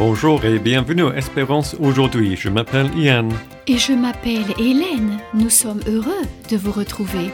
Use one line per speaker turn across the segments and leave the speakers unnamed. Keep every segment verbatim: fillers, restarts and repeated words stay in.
Bonjour et bienvenue à Espérance aujourd'hui. Je m'appelle Ian.
Et je m'appelle Hélène. Nous sommes heureux de vous retrouver.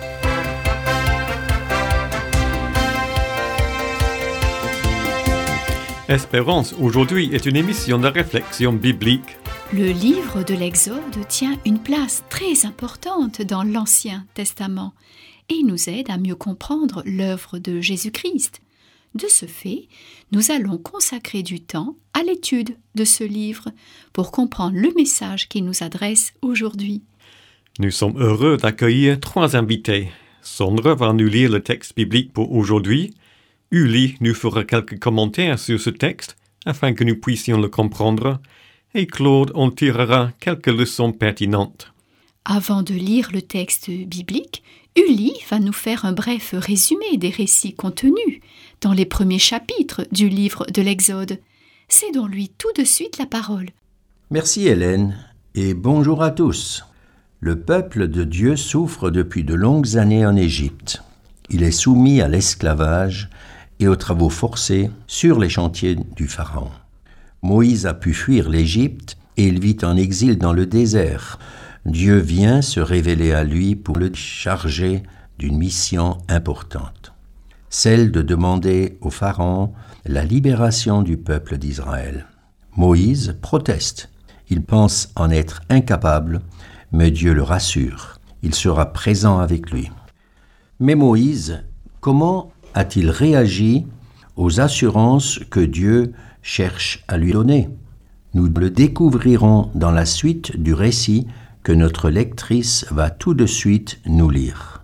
Espérance aujourd'hui est une émission de réflexion biblique.
Le livre de l'Exode tient une place très importante dans l'Ancien Testament et nous aide à mieux comprendre l'œuvre de Jésus-Christ. De ce fait, nous allons consacrer du temps à l'étude de ce livre pour comprendre le message qu'il nous adresse aujourd'hui.
Nous sommes heureux d'accueillir trois invités. Sandra va nous lire le texte biblique pour aujourd'hui. Uli nous fera quelques commentaires sur ce texte afin que nous puissions le comprendre. Et Claude en tirera quelques leçons pertinentes.
Avant de lire le texte biblique, Uli va nous faire un bref résumé des récits contenus dans les premiers chapitres du livre de l'Exode. Cédons lui tout de suite la parole.
Merci Hélène, et bonjour à tous. Le peuple de Dieu souffre depuis de longues années en Égypte. Il est soumis à l'esclavage et aux travaux forcés sur les chantiers du Pharaon. Moïse a pu fuir l'Égypte et il vit en exil dans le désert. Dieu vient se révéler à lui pour le charger d'une mission importante, celle de demander au Pharaon la libération du peuple d'Israël. Moïse proteste. Il pense en être incapable, mais Dieu le rassure. Il sera présent avec lui. Mais Moïse, comment a-t-il réagi aux assurances que Dieu cherche à lui donner? Nous le découvrirons dans la suite du récit que notre lectrice va tout de suite nous lire.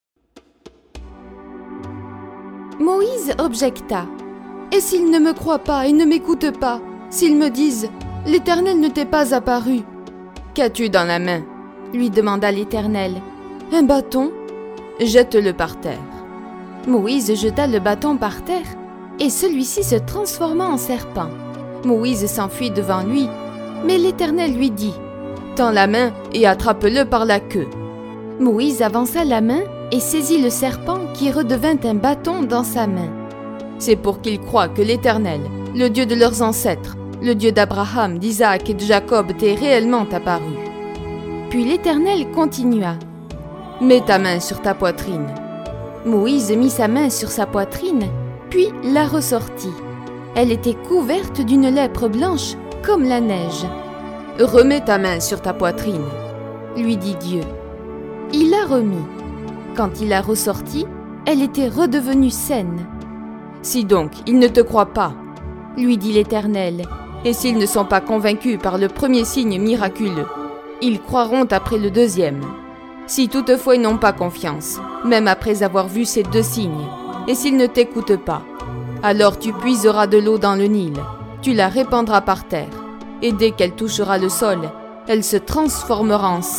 Moïse objecta. « Et s'ils ne me croient pas et ne m'écoutent pas, s'ils me disent « L'Éternel ne t'est pas apparu ?» ?»« Qu'as-tu dans la main ?» lui demanda l'Éternel. « Un bâton ?» ?»« Jette-le par terre. » Moïse jeta le bâton par terre, et celui-ci se transforma en serpent. Moïse s'enfuit devant lui, mais l'Éternel lui dit « Tends la main et attrape-le par la queue. » Moïse avança la main et saisit le serpent qui redevint un bâton dans sa main. C'est pour qu'ils croient que l'Éternel, le Dieu de leurs ancêtres, le Dieu d'Abraham, d'Isaac et de Jacob, t'est réellement apparu. Puis l'Éternel continua « Mets ta main sur ta poitrine. » Moïse mit sa main sur sa poitrine, puis la ressortit. Elle était couverte d'une lèpre blanche comme la neige. « Remets ta main sur ta poitrine, » lui dit Dieu. Il la remit. Quand il la ressortit, elle était redevenue saine. « Si donc ils ne te croient pas, » lui dit l'Éternel, « et s'ils ne sont pas convaincus par le premier signe miraculeux, ils croiront après le deuxième. Si toutefois ils n'ont pas confiance, même après avoir vu ces deux signes, et s'ils ne t'écoutent pas, alors tu puiseras de l'eau dans le Nil, tu la répandras par terre, et dès qu'elle touchera le sol, elle se transformera en sang. »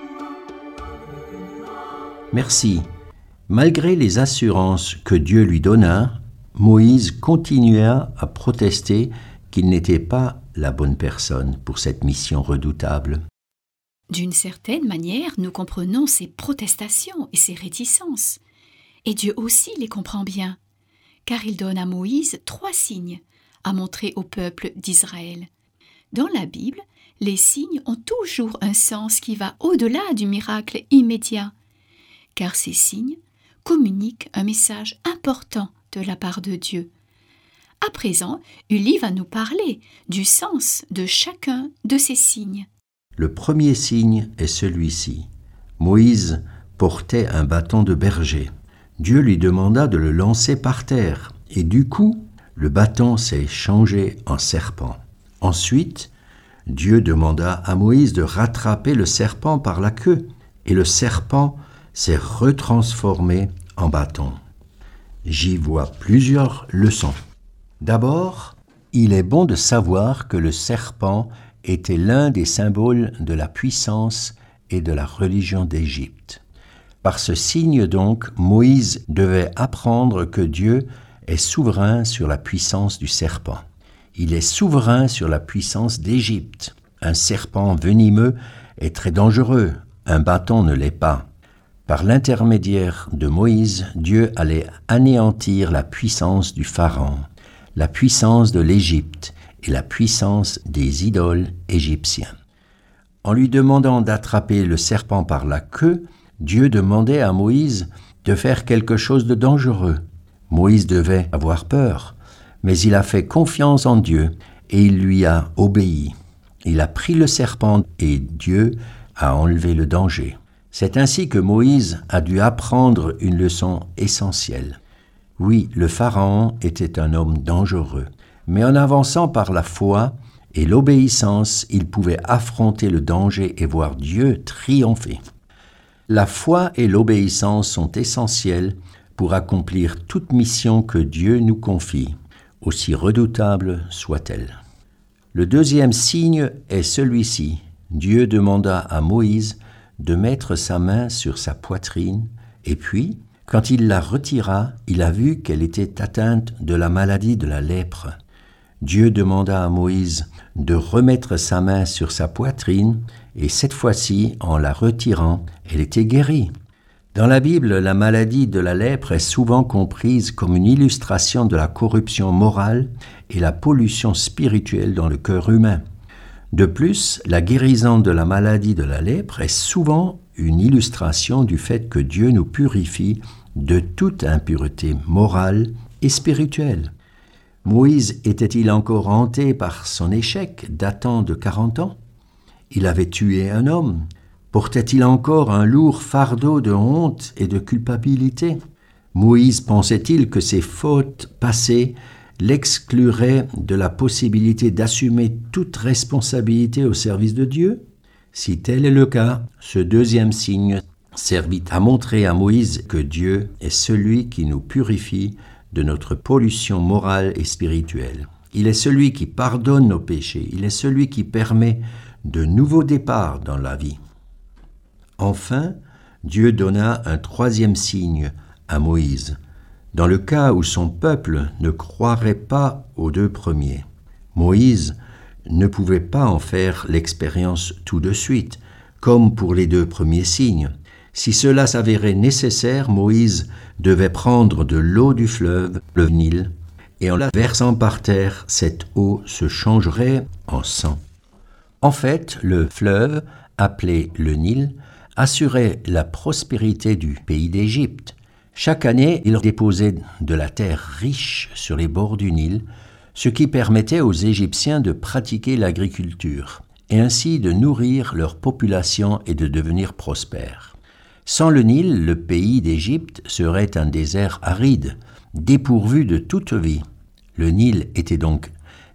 Merci. Malgré les assurances que Dieu lui donna, Moïse continua à protester qu'il n'était pas la bonne personne pour cette mission redoutable.
D'une certaine manière, nous comprenons ses protestations et ses réticences. Et Dieu aussi les comprend bien, car il donne à Moïse trois signes à montrer au peuple d'Israël. Dans la Bible, les signes ont toujours un sens qui va au-delà du miracle immédiat, car ces signes communiquent un message important de la part de Dieu. À présent, Uli va nous parler du sens de chacun de ces signes.
Le premier signe est celui-ci. Moïse portait un bâton de berger. Dieu lui demanda de le lancer par terre, et du coup, le bâton s'est changé en serpent. Ensuite, Dieu demanda à Moïse de rattraper le serpent par la queue, et le serpent s'est retransformé en bâton. J'y vois plusieurs leçons. D'abord, il est bon de savoir que le serpent était l'un des symboles de la puissance et de la religion d'Égypte. Par ce signe donc, Moïse devait apprendre que Dieu est souverain sur la puissance du serpent. Il est souverain sur la puissance d'Égypte. Un serpent venimeux est très dangereux, un bâton ne l'est pas. Par l'intermédiaire de Moïse, Dieu allait anéantir la puissance du Pharaon, la puissance de l'Égypte, et la puissance des idoles égyptiens. En lui demandant d'attraper le serpent par la queue, Dieu demandait à Moïse de faire quelque chose de dangereux. Moïse devait avoir peur, mais il a fait confiance en Dieu et il lui a obéi. Il a pris le serpent et Dieu a enlevé le danger. C'est ainsi que Moïse a dû apprendre une leçon essentielle. Oui, le Pharaon était un homme dangereux, mais en avançant par la foi et l'obéissance, il pouvait affronter le danger et voir Dieu triompher. La foi et l'obéissance sont essentielles pour accomplir toute mission que Dieu nous confie, aussi redoutable soit-elle. Le deuxième signe est celui-ci. Dieu demanda à Moïse de mettre sa main sur sa poitrine, et puis, quand il la retira, il a vu qu'elle était atteinte de la maladie de la lèpre. Dieu demanda à Moïse de remettre sa main sur sa poitrine, et cette fois-ci, en la retirant, elle était guérie. Dans la Bible, la maladie de la lèpre est souvent comprise comme une illustration de la corruption morale et la pollution spirituelle dans le cœur humain. De plus, la guérison de la maladie de la lèpre est souvent une illustration du fait que Dieu nous purifie de toute impureté morale et spirituelle. Moïse était-il encore hanté par son échec datant de quarante ans? Il avait tué un homme. Portait-il encore un lourd fardeau de honte et de culpabilité? Moïse pensait-il que ses fautes passées l'excluraient de la possibilité d'assumer toute responsabilité au service de Dieu? Si tel est le cas, ce deuxième signe servit à montrer à Moïse que Dieu est celui qui nous purifie de notre pollution morale et spirituelle. Il est celui qui pardonne nos péchés. Il est celui qui permet de nouveaux départs dans la vie. Enfin, Dieu donna un troisième signe à Moïse, dans le cas où son peuple ne croirait pas aux deux premiers. Moïse ne pouvait pas en faire l'expérience tout de suite, comme pour les deux premiers signes. Si cela s'avérait nécessaire, Moïse devait prendre de l'eau du fleuve, le Nil, et en la versant par terre, cette eau se changerait en sang. En fait, le fleuve, appelé le Nil, assurait la prospérité du pays d'Égypte. Chaque année, il déposait de la terre riche sur les bords du Nil, ce qui permettait aux Égyptiens de pratiquer l'agriculture, et ainsi de nourrir leur population et de devenir prospères. Sans le Nil, le pays d'Égypte serait un désert aride, dépourvu de toute vie. Le Nil était donc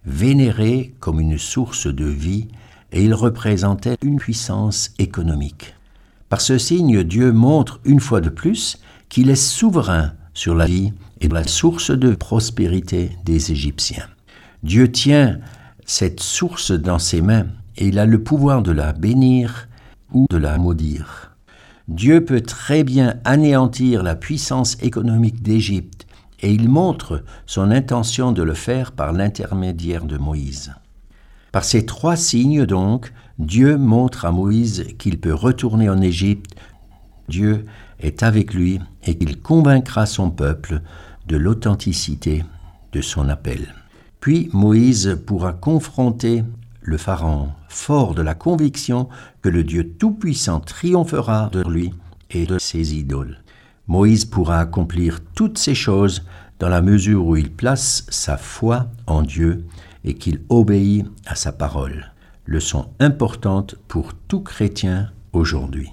vénéré comme une source de vie et il représentait une puissance économique. Par ce signe, Dieu montre une fois de plus qu'il est souverain sur la vie et la source de prospérité des Égyptiens. Dieu tient cette source dans ses mains et il a le pouvoir de la bénir ou de la maudire. Dieu peut très bien anéantir la puissance économique d'Égypte et il montre son intention de le faire par l'intermédiaire de Moïse. Par ces trois signes donc, Dieu montre à Moïse qu'il peut retourner en Égypte. Dieu est avec lui et qu'il convaincra son peuple de l'authenticité de son appel. Puis Moïse pourra confronter le Pharaon, fort de la conviction que le Dieu Tout-Puissant triomphera de lui et de ses idoles. Moïse pourra accomplir toutes ces choses dans la mesure où il place sa foi en Dieu et qu'il obéit à sa parole. Leçon importante pour tout chrétien aujourd'hui.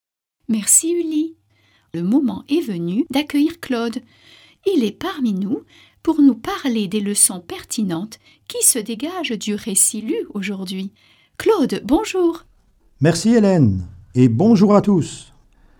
Merci Uli. Le moment est venu d'accueillir Claude. Il est parmi nous pour nous parler des leçons pertinentes qui se dégagent du récit lu aujourd'hui. Claude, bonjour.
Merci Hélène et bonjour à tous.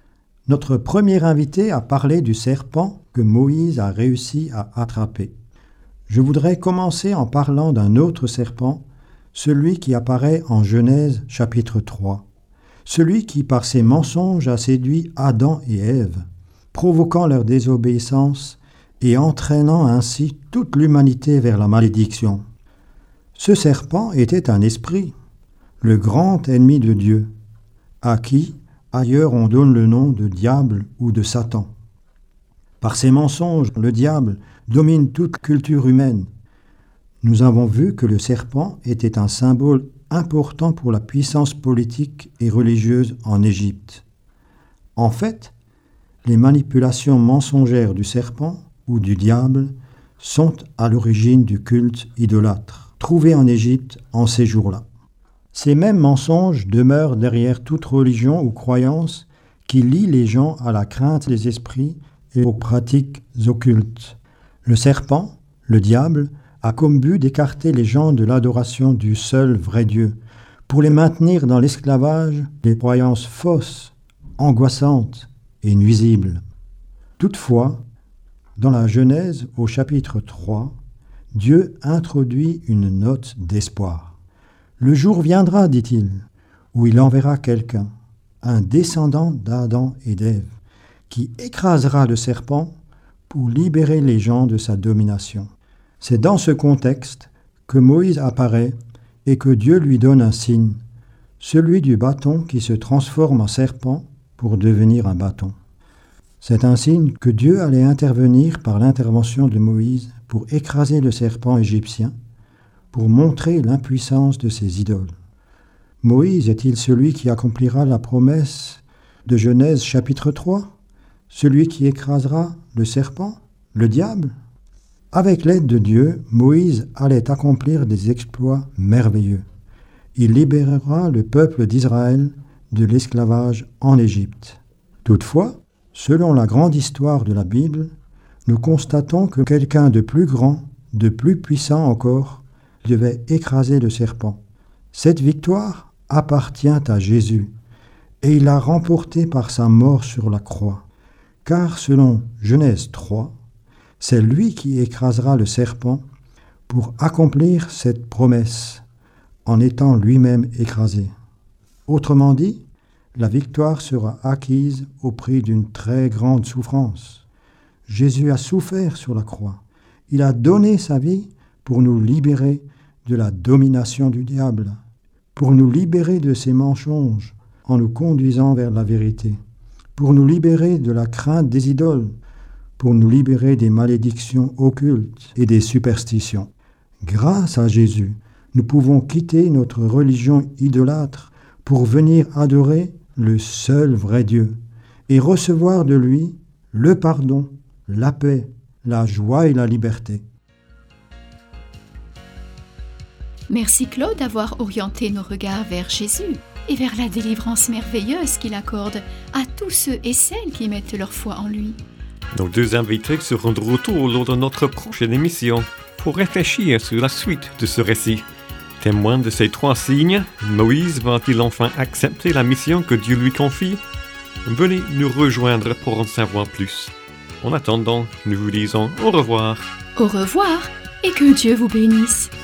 Notre premier invité a parlé du serpent que Moïse a réussi à attraper. Je voudrais commencer en parlant d'un autre serpent, celui qui apparaît en Genèse chapitre trois. Celui qui par ses mensonges a séduit Adam et Ève, provoquant leur désobéissance et entraînant ainsi toute l'humanité vers la malédiction. Ce serpent était un esprit, le grand ennemi de Dieu, à qui, ailleurs, on donne le nom de diable ou de Satan. Par ses mensonges, le diable domine toute culture humaine. Nous avons vu que le serpent était un symbole important pour la puissance politique et religieuse en Égypte. En fait, les manipulations mensongères du serpent ou du diable sont à l'origine du culte idolâtre, trouvé en Égypte en ces jours-là. Ces mêmes mensonges demeurent derrière toute religion ou croyance qui lie les gens à la crainte des esprits et aux pratiques occultes. Le serpent, le diable, a comme but d'écarter les gens de l'adoration du seul vrai Dieu, pour les maintenir dans l'esclavage des croyances fausses, angoissantes et nuisibles. Toutefois, dans la Genèse au chapitre trois, Dieu introduit une note d'espoir. Le jour viendra, dit-il, où il enverra quelqu'un, un descendant d'Adam et d'Ève, qui écrasera le serpent pour libérer les gens de sa domination. C'est dans ce contexte que Moïse apparaît et que Dieu lui donne un signe, celui du bâton qui se transforme en serpent pour devenir un bâton. C'est un signe que Dieu allait intervenir par l'intervention de Moïse pour écraser le serpent égyptien, pour montrer l'impuissance de ses idoles. Moïse est-il celui qui accomplira la promesse de Genèse chapitre trois, celui qui écrasera le serpent, le diable? Avec l'aide de Dieu, Moïse allait accomplir des exploits merveilleux. Il libérera le peuple d'Israël de l'esclavage en Égypte. Toutefois, selon la grande histoire de la Bible, nous constatons que quelqu'un de plus grand, de plus puissant encore, devait écraser le serpent. Cette victoire appartient à Jésus, et il l'a remportée par sa mort sur la croix. Car selon Genèse trois, c'est lui qui écrasera le serpent pour accomplir cette promesse, en étant lui-même écrasé. Autrement dit, la victoire sera acquise au prix d'une très grande souffrance. Jésus a souffert sur la croix. Il a donné sa vie pour nous libérer de la domination du diable, pour nous libérer de ses mensonges en nous conduisant vers la vérité, pour nous libérer de la crainte des idoles, pour nous libérer des malédictions occultes et des superstitions. Grâce à Jésus, nous pouvons quitter notre religion idolâtre pour venir adorer le seul vrai Dieu et recevoir de lui le pardon, la paix, la joie et la liberté.
Merci Claude d'avoir orienté nos regards vers Jésus et vers la délivrance merveilleuse qu'il accorde à tous ceux et celles qui mettent leur foi en lui.
Nos deux invités seront de retour lors de notre prochaine émission pour réfléchir sur la suite de ce récit. Témoin de ces trois signes, Moïse va-t-il enfin accepter la mission que Dieu lui confie? Venez nous rejoindre pour en savoir plus. En attendant, nous vous disons au revoir.
Au revoir et que Dieu vous bénisse.